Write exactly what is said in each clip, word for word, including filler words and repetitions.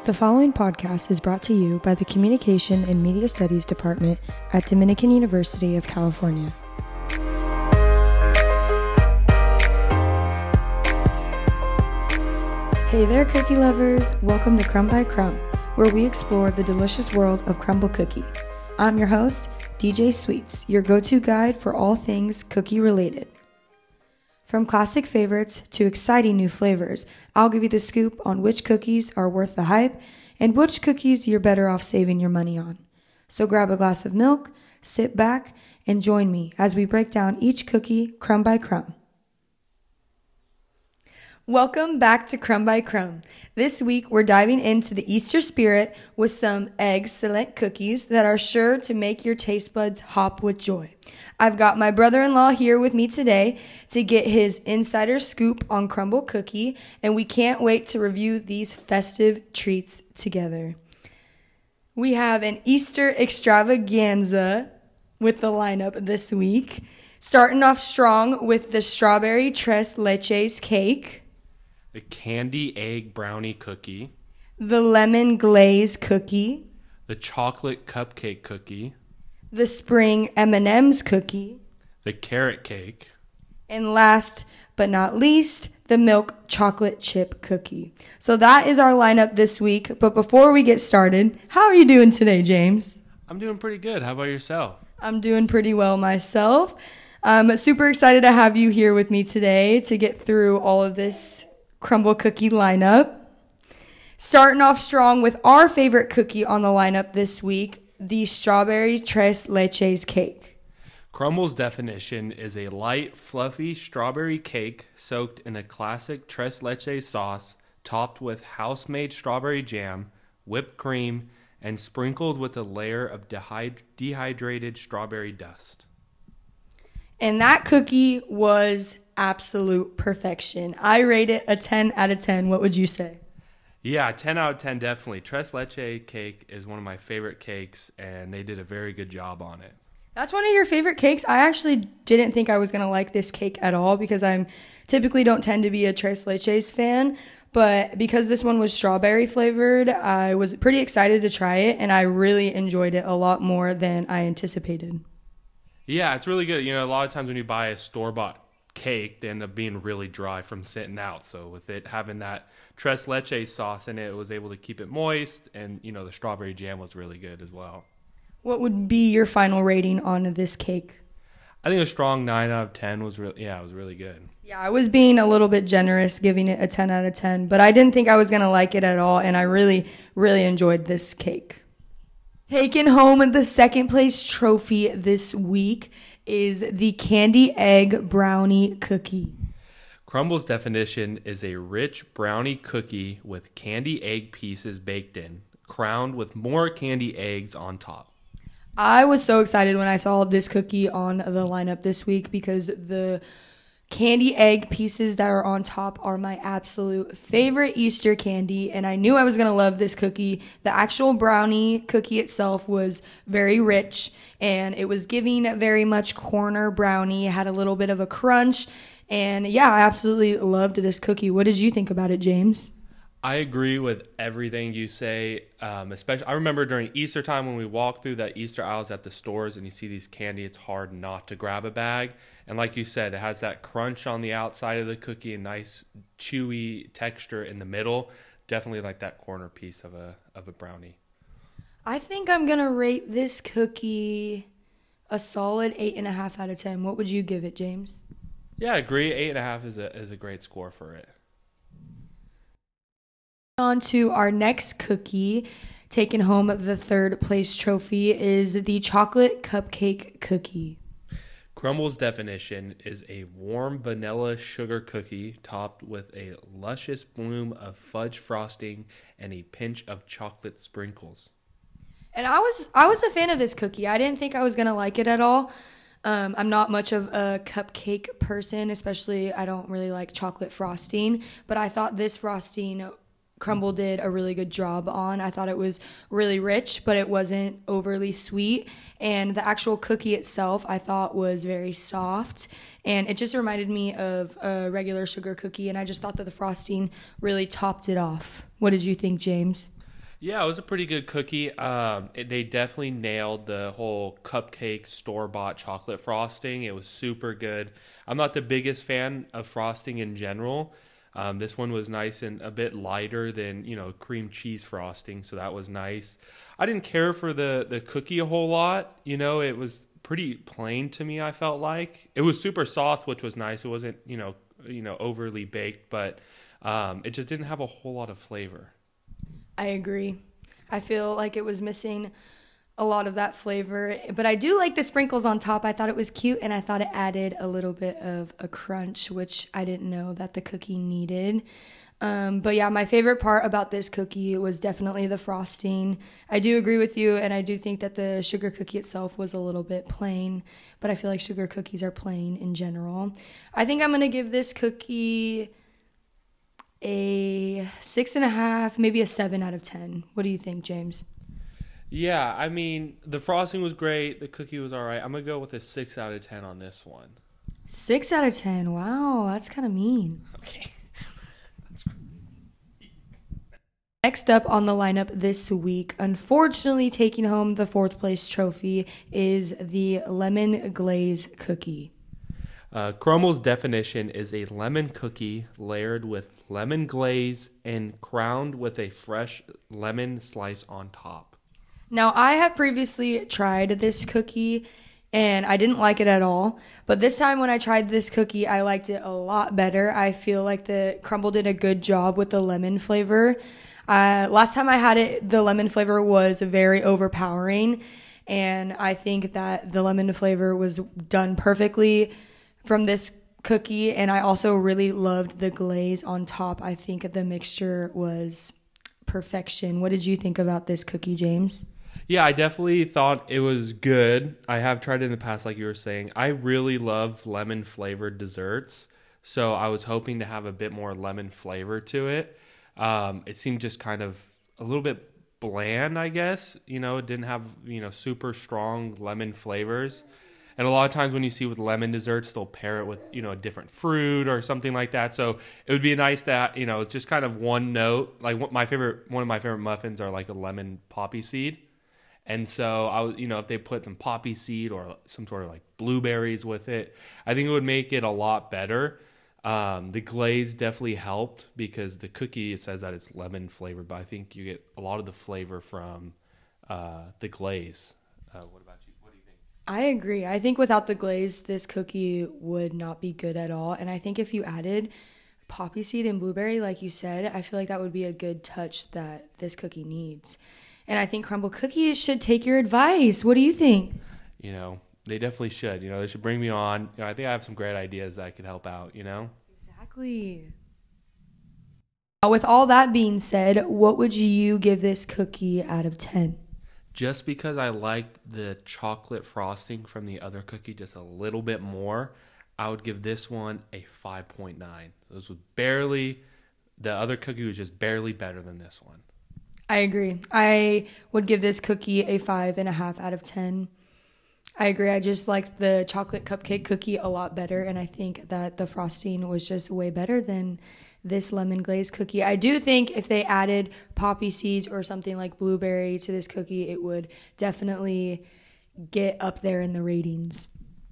The following podcast is brought to you by the Communication and Media Studies Department at Dominican University of California. Hey there, cookie lovers! Welcome to Crumb by Crumb, where we explore the delicious world of crumble cookie. I'm your host, D J Sweets, your go-to guide for all things cookie related. From classic favorites to exciting new flavors, I'll give you the scoop on which cookies are worth the hype and which cookies you're better off saving your money on. So grab a glass of milk, sit back, and join me as we break down each cookie crumb by crumb. Welcome back to Crumb by Crumb. This week, we're diving into the Easter spirit with some egg-select cookies that are sure to make your taste buds hop with joy. I've got my brother-in-law here with me today to get his insider scoop on crumble cookie, and we can't wait to review these festive treats together. We have an Easter extravaganza with the lineup this week, starting off strong with the strawberry tres leches cake, the candy egg brownie cookie, the lemon glaze cookie, the chocolate cupcake cookie, the spring M and M's cookie, the carrot cake, and last but not least, the milk chocolate chip cookie. So that is our lineup this week. But before we get started, how are you doing today, James? I'm doing pretty good. How about yourself? I'm doing pretty well myself. I'm super excited to have you here with me today to get through all of this crumble cookie lineup. Starting off strong with our favorite cookie on the lineup this week, the strawberry tres leches cake. Crumble's definition is a light, fluffy strawberry cake soaked in a classic tres leches sauce, topped with house-made strawberry jam, whipped cream, and sprinkled with a layer of dehy- dehydrated strawberry dust. And that cookie was absolute perfection. I rate it a ten out of ten. What would you say? Yeah, ten out of ten, definitely. Tres leche cake is one of my favorite cakes, and they did a very good job on it. That's one of your favorite cakes? I actually didn't think I was going to like this cake at all because I'm typically don't tend to be a tres leches fan. But because this one was strawberry flavored, I was pretty excited to try it, and I really enjoyed it a lot more than I anticipated. Yeah, it's really good. You know, a lot of times when you buy a store-bought cake, they end up being really dry from sitting out. So with it having that tres leche sauce in it, it was able to keep it moist, and you know the strawberry jam was really good as well. What would be your final rating on this cake? I think a strong nine out of ten was really, yeah, it was really good. Yeah, I was being a little bit generous, giving it a ten out of ten, but I didn't think I was going to like it at all, and I really, really enjoyed this cake. Taking home the second place trophy this week is the candy egg brownie cookie. Crumble's definition is a rich brownie cookie with candy egg pieces baked in, crowned with more candy eggs on top. I was so excited when I saw this cookie on the lineup this week because the candy egg pieces that are on top are my absolute favorite Easter candy, and I knew I was going to love this cookie. The actual brownie cookie itself was very rich, and it was giving very much corner brownie. It had a little bit of a crunch, and yeah, I absolutely loved this cookie. What did you think about it, James? I agree with everything you say. Um, especially, I remember during Easter time when we walked through that Easter aisles at the stores and you see these candy, it's hard not to grab a bag. And like you said, it has that crunch on the outside of the cookie, a nice chewy texture in the middle. Definitely like that corner piece of a of a brownie. I think I'm gonna rate this cookie a solid eight and a half out of ten. What would you give it, James? Yeah, I agree. Eight and a half is a is a great score for it. On to our next cookie, taking home the third place trophy, is the chocolate cupcake cookie. Crumble's definition is a warm vanilla sugar cookie topped with a luscious bloom of fudge frosting and a pinch of chocolate sprinkles. And I was I was a fan of this cookie. I didn't think I was gonna like it at all. Um, I'm not much of a cupcake person, especially I don't really like chocolate frosting. But I thought this frosting Crumble did a really good job on. I thought it was really rich, but it wasn't overly sweet. And the actual cookie itself, I thought was very soft. And it just reminded me of a regular sugar cookie. And I just thought that the frosting really topped it off. What did you think, James? Yeah, it was a pretty good cookie. Um, it, they definitely nailed the whole cupcake store-bought chocolate frosting. It was super good. I'm not the biggest fan of frosting in general. Um, this one was nice and a bit lighter than, you know, cream cheese frosting, so that was nice. I didn't care for the, the cookie a whole lot. You know, it was pretty plain to me, I felt like. It was super soft, which was nice. It wasn't, you know, you know, overly baked, but um, it just didn't have a whole lot of flavor. I agree. I feel like it was missing a lot of that flavor, but I do like the sprinkles on top. I thought it was cute, and I thought it added a little bit of a crunch, which I didn't know that the cookie needed. Um, but yeah, my favorite part about this cookie was definitely the frosting. I do agree with you, and I do think that the sugar cookie itself was a little bit plain, but I feel like sugar cookies are plain in general. I think I'm going to give this cookie a six and a half, maybe a seven out of ten. What do you think, James? Yeah, I mean, the frosting was great. The cookie was all right. I'm going to go with a six out of ten on this one. Six out of ten. Wow, that's kind of mean. Okay. Next up on the lineup this week, unfortunately taking home the fourth place trophy, is the lemon glaze cookie. Uh, Crumble's definition is a lemon cookie layered with lemon glaze and crowned with a fresh lemon slice on top. Now, I have previously tried this cookie, and I didn't like it at all. But this time when I tried this cookie, I liked it a lot better. I feel like the Crumble did a good job with the lemon flavor. Uh, last time I had it, the lemon flavor was very overpowering, and I think that the lemon flavor was done perfectly from this cookie, and I also really loved the glaze on top. I think the mixture was perfection. What did you think about this cookie, James? Yeah, I definitely thought it was good. I have tried it in the past, like you were saying. I really love lemon flavored desserts, so I was hoping to have a bit more lemon flavor to it. Um, it seemed just kind of a little bit bland, I guess. You know, it didn't have, you know, super strong lemon flavors. And a lot of times when you see with lemon desserts, they'll pair it with, you know, a different fruit or something like that. So it would be nice that, you know, it's just kind of one note. Like what my favorite, one of my favorite muffins are like a lemon poppy seed. And so I was, you know, if they put some poppy seed or some sort of like blueberries with it, I think it would make it a lot better. Um, the glaze definitely helped because the cookie, it says that it's lemon flavored, but I think you get a lot of the flavor from uh, the glaze. Uh, what about you? What do you think? I agree. I think without the glaze, this cookie would not be good at all. And I think if you added poppy seed and blueberry, like you said, I feel like that would be a good touch that this cookie needs. And I think Crumble Cookies should take your advice. What do you think? You know, they definitely should. You know, they should bring me on. You know, I think I have some great ideas that could help out, you know? Exactly. With all that being said, what would you give this cookie out of ten? Just because I liked the chocolate frosting from the other cookie just a little bit more, I would give this one a five point nine. So this was barely, the other cookie was just barely better than this one. I agree. I would give this cookie a five and a half out of ten. I agree. I just liked the chocolate cupcake cookie a lot better, and I think that the frosting was just way better than this lemon glaze cookie. I do think if they added poppy seeds or something like blueberry to this cookie, it would definitely get up there in the ratings.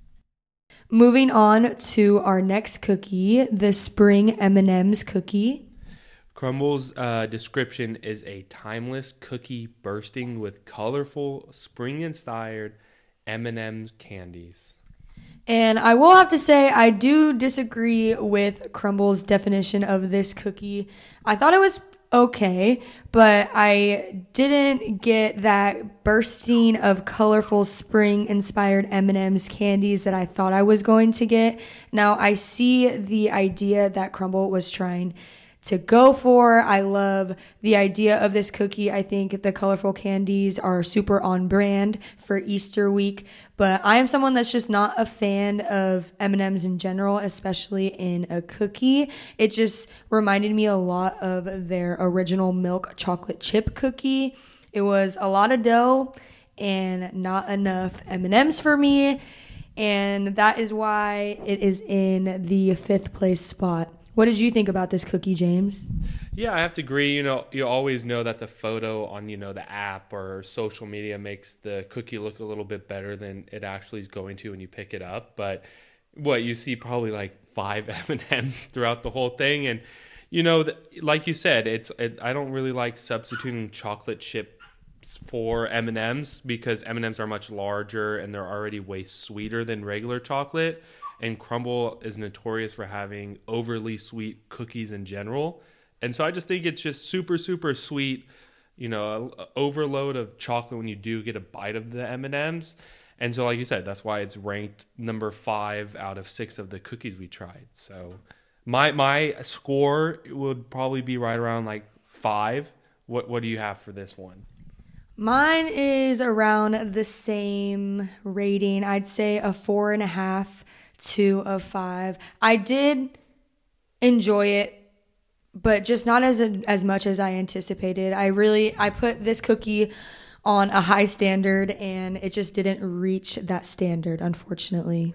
Moving on to our next cookie, the Spring M and M's cookie. Crumble's uh, description is a timeless cookie bursting with colorful, spring-inspired M and M's candies. And I will have to say, I do disagree with Crumble's definition of this cookie. I thought it was okay, but I didn't get that bursting of colorful spring-inspired M and M's candies that I thought I was going to get. Now, I see the idea that Crumble was trying to go for. I love the idea of this cookie. I think the colorful candies are super on brand for Easter week, but I am someone that's just not a fan of M and M's in general, especially in a cookie. It just reminded me a lot of their original milk chocolate chip cookie. It was a lot of dough and not enough M and M's for me, and that is why it is in the fifth place spot. What did you think about this cookie, James? Yeah, I have to agree. You know, you always know that the photo on, you know, the app or social media makes the cookie look a little bit better than it actually is going to when you pick it up. But what you see probably like five M and M's throughout the whole thing. And, you know, th- like you said, it's it, I don't really like substituting chocolate chips for M and M's because M and M's are much larger and they're already way sweeter than regular chocolate. And Crumble is notorious for having overly sweet cookies in general. And so I just think it's just super, super sweet, you know, a, a overload of chocolate when you do get a bite of the M and M's. And so, like you said, that's why it's ranked number five out of six of the cookies we tried. So my my score would probably be right around like five. What what do you have for this one? Mine is around the same rating. I'd say a four and a half, two of five. I did enjoy it, but just not as a, as much as I anticipated. I really I put this cookie on a high standard and it just didn't reach that standard, unfortunately.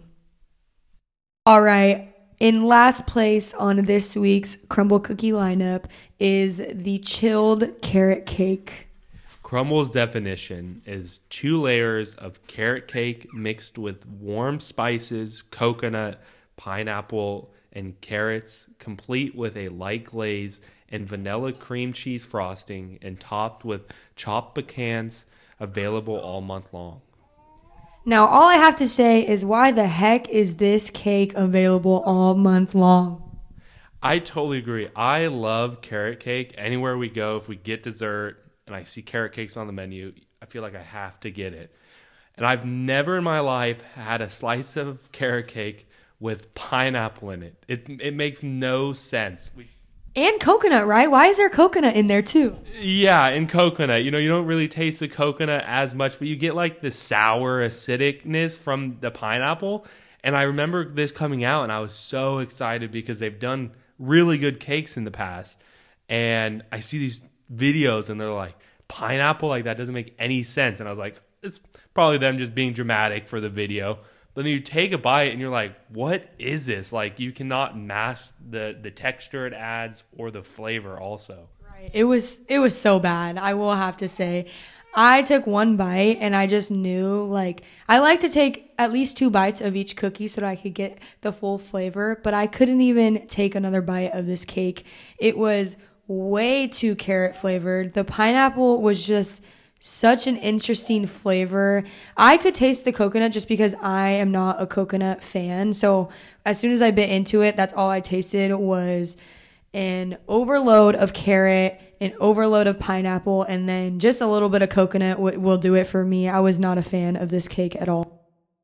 All right. In last place on this week's Crumble cookie lineup is the chilled carrot cake. Crumble's definition is two layers of carrot cake mixed with warm spices, coconut, pineapple, and carrots, complete with a light glaze and vanilla cream cheese frosting and topped with chopped pecans, available all month long. Now, all I have to say is why the heck is this cake available all month long? I totally agree. I love carrot cake. Anywhere we go, if we get dessert and I see carrot cakes on the menu, I feel like I have to get it. And I've never in my life had a slice of carrot cake with pineapple in it. It it makes no sense. We, And coconut, right? Why is there coconut in there too? yeah, and coconut. You know, you don't really taste the coconut as much, but you get like the sour acidicness from the pineapple. And I remember this coming out, and I was so excited because they've done really good cakes in the past. And I see these videos, and they're like, pineapple? Like, that doesn't make any sense. And I was like, it's probably them just being dramatic for the video. But then you take a bite and you're like, what is this? Like, you cannot mask the, the texture it adds or the flavor also. Right. It was it was so bad, I will have to say. I took one bite and I just knew, like, I like to take at least two bites of each cookie so that I could get the full flavor, but I couldn't even take another bite of this cake. It was way too carrot flavored. The pineapple was just such an interesting flavor. I could taste the coconut just because I am not a coconut fan. So as soon as I bit into it, that's all I tasted was an overload of carrot, an overload of pineapple, and then just a little bit of coconut w- will do it for me. I was not a fan of this cake at all.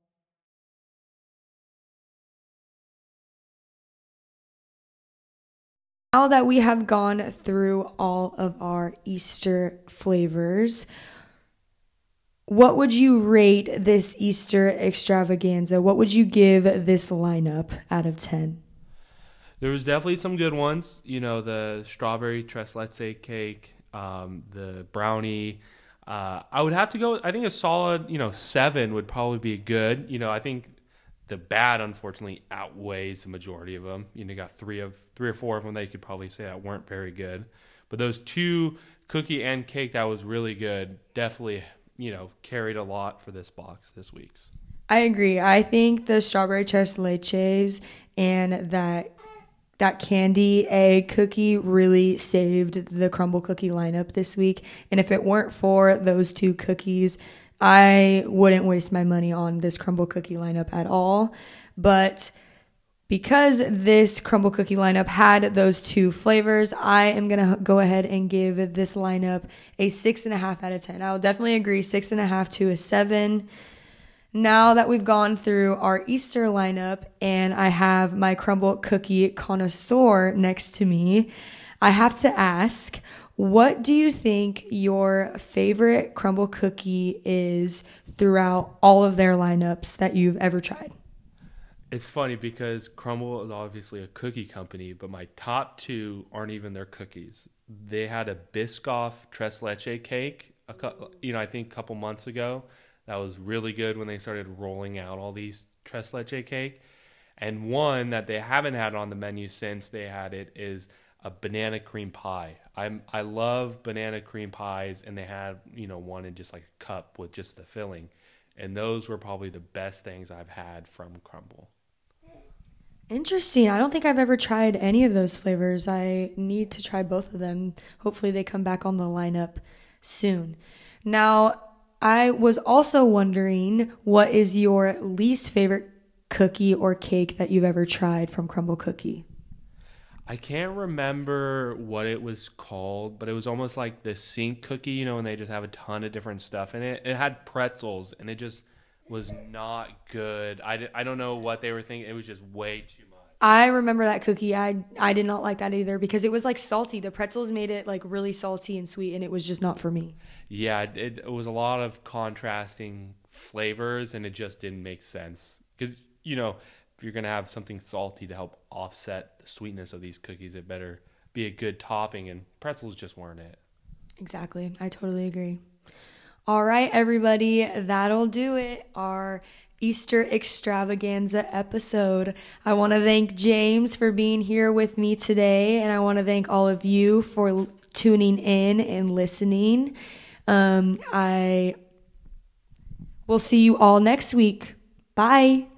Now that we have gone through all of our Easter flavors, what would you rate this Easter extravaganza? What would you give this lineup out of ten? There was definitely some good ones. You know, the strawberry tres leche cake, um, the brownie. Uh, I would have to go, I think a solid, you know, seven would probably be good. You know, I think the bad, unfortunately, outweighs the majority of them. You know, you got three of three or four of them that you could probably say that weren't very good. But those two, cookie and cake, that was really good, definitely, you know, carried a lot for this box this week's. I agree. I think the strawberry tres leches and that that candy egg cookie really saved the crumble cookie lineup this week. And if it weren't for those two cookies, I wouldn't waste my money on this crumble cookie lineup at all. But because this crumble cookie lineup had those two flavors, I am going to go ahead and give this lineup a six and a half out of ten. I will definitely agree, six and a half to a seven. Now that we've gone through our Easter lineup and I have my crumble cookie connoisseur next to me, I have to ask, what do you think your favorite crumble cookie is throughout all of their lineups that you've ever tried? It's funny because Crumble is obviously a cookie company, but my top two aren't even their cookies. They had a Biscoff tres leche cake, a, you know, I think a couple months ago. That was really good when they started rolling out all these tres leche cake. And one that they haven't had on the menu since they had it is a banana cream pie. I'm I love banana cream pies, and they had, you know, one in just like a cup with just the filling, and those were probably the best things I've had from Crumbl. Interesting. I don't think I've ever tried any of those flavors. I need to try both of them. Hopefully they come back on the lineup soon. Now, I was also wondering, what is your least favorite cookie or cake that you've ever tried from Crumbl Cookie? I can't remember what it was called, but it was almost like the sink cookie, you know, and they just have a ton of different stuff in it. It had pretzels, and it just was not good. I, I don't know what they were thinking. It was just way too much. I remember that cookie. I I did not like that either because it was like salty. The pretzels made it like really salty and sweet, and it was just not for me. Yeah, it, it was a lot of contrasting flavors, and it just didn't make sense. Because, you know, if you're going to have something salty to help offset the sweetness of these cookies, it better be a good topping, and pretzels just weren't it. Exactly. I totally agree. All right, everybody, that'll do it. Our Easter extravaganza episode. I want to thank James for being here with me today, and I want to thank all of you for tuning in and listening. Um, I will see you all next week. Bye.